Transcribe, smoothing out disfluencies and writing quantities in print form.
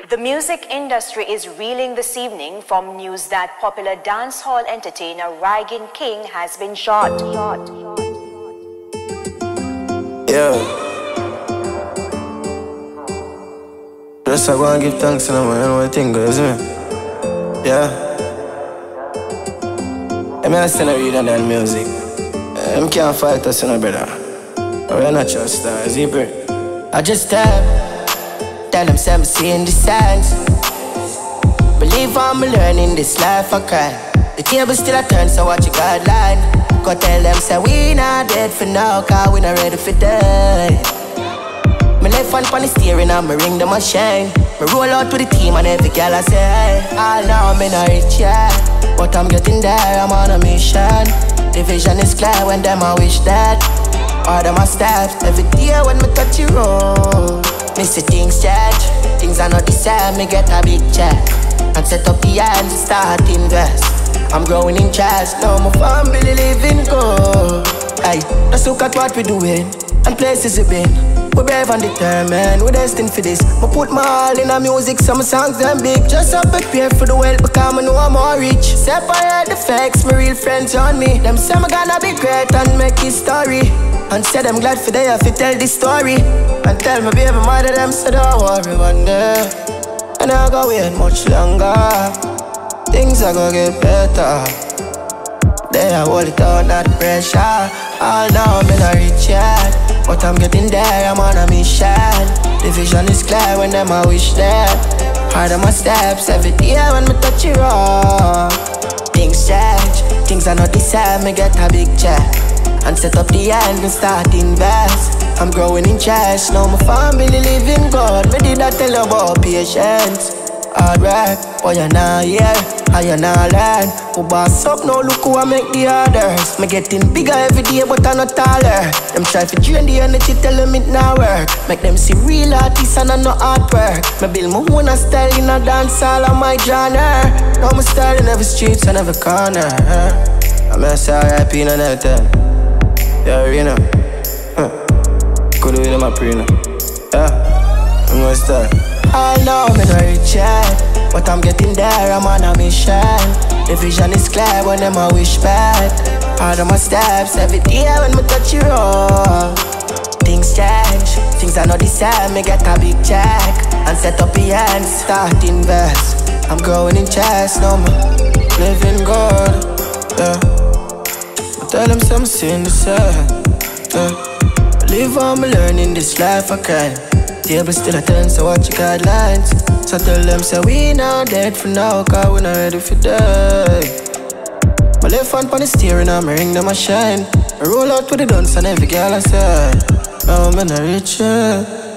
The music industry is reeling this evening from news that popular dancehall entertainer Rygin King has been shot. Yeah. Just I go and give thanks to them, man. What thing goes, man. Yeah. I mean, I still read on that music. Them can't fight us, brother. We're not your stars, either. I just tell them I'm seeing the signs. Believe I'm learning this life, I cry. The table still a turn, so watch your guideline. Go tell them, say we not dead for now, cause we not ready for die. Me left hand on the steering and me ring them a shine. Me roll out with the team and every girl I say, hey, all now me not rich yet, but I'm getting there, I'm on a mission. The vision is clear when them I wish that. All them a steps, every day when me touch the road. Me see things change, things are not the same, me get a big check. And set up the hands and start invest. I'm growing in charge, now my family living good. Hey, let's look at what we doing, and places we been. We're brave and determined, we're destined for this. I put my all in the music, some songs them big. Just to prepare for the world, because I know I'm more rich. Separate the facts, my real friends on me. Them say I'm gonna be great and make history. And say them glad for they have to tell this story. And tell my baby mother them say don't worry one day. And I go wait much longer. Things are gonna get better. They are hold it out, not pressure. All now I'm not rich yet, but I'm getting there, I'm on a mission. The vision is clear when them I wish that. Hard on my steps every day when me touch it raw. Things change, things are not the same, me get a big check. And set up the hand and start invest. I'm growing in cash, now my family living good. Me did I tell you about patience. Hard work, but you're not here, and you're not learn. Who boss up now, look who I make the orders. Me getting bigger every day, but I'm not taller. Them try to drain the energy, tell them it not work. Make them see real artists and I know artwork. Me build my own style in a dance all of my genre. Now my style in every streets and every corner. I'm gonna say RIP in another time. Yeah, you know. Could do it in my pre, no. Yeah, I'm gonna start. I know I'm not rich yet, but I'm getting there, I'm on a mission. The vision is clear when them I wish back. Hard on my steps every day when me touch the road. Things change, things are not the same, me get a big check. And set up the hands, start invest. I'm growing in chest, now me living good, yeah. Tell them some sin to say, believe I'm learning this life, I cry. Table still a turn, so watch your guidelines. So tell them, say we not dead for now, cause we not ready for die. My left hand on the steering and me ring them a shine. I roll out with the dance and every girl I say, now I'm in a rich, yeah.